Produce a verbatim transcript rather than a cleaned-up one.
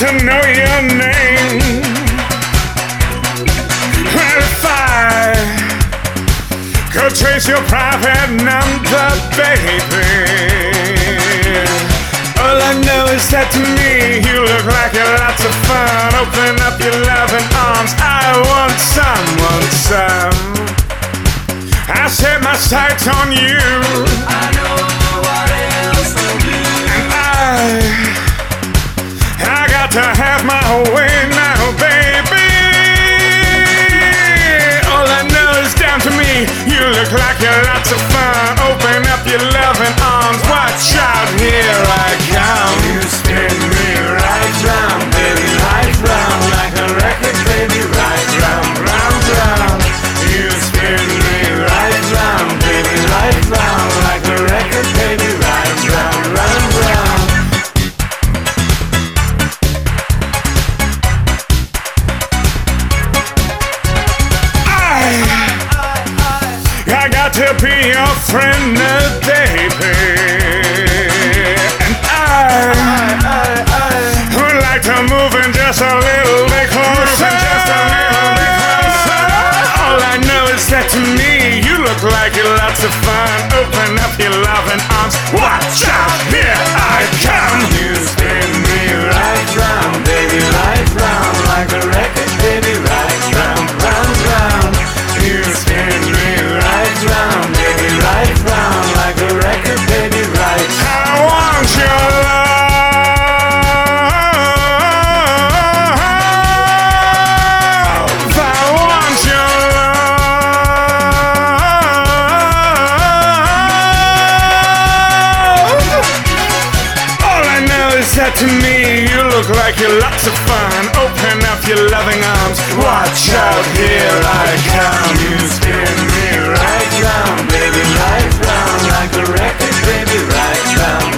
to know your name. Well, if I could trace your private number, baby, all I know is that to me you look like you're lots of fun. Open up your loving arms, I want some, want some. I set my sights on you. I know what else to do. And I, I got to have my way now, baby. All I know is down to me. You look like you're lots of fun. Open up your loving arms. Watch out, here I come. You spin me right round, baby, right round, like a record, baby, right round, round, round. You spin me right round, baby, right round, like a record, baby, right round, round, round. I got to be your friend, baby. And I would like to move in just a little bit closer. Just a little bit closer. All I know is that to me you look like you're lots of fun. Open up your loving arms. Watch out, here I come. You spin me right round, baby, right round, like a record, baby, right round, round, round. You spin me right round, baby, right round, like a record, baby, right. I want your love. I want your love. All I know is that to me you look like you're lots of fun. Open up your loving arms. Watch out, here I come. You spin me right round, baby, right round, like a record, baby, right round,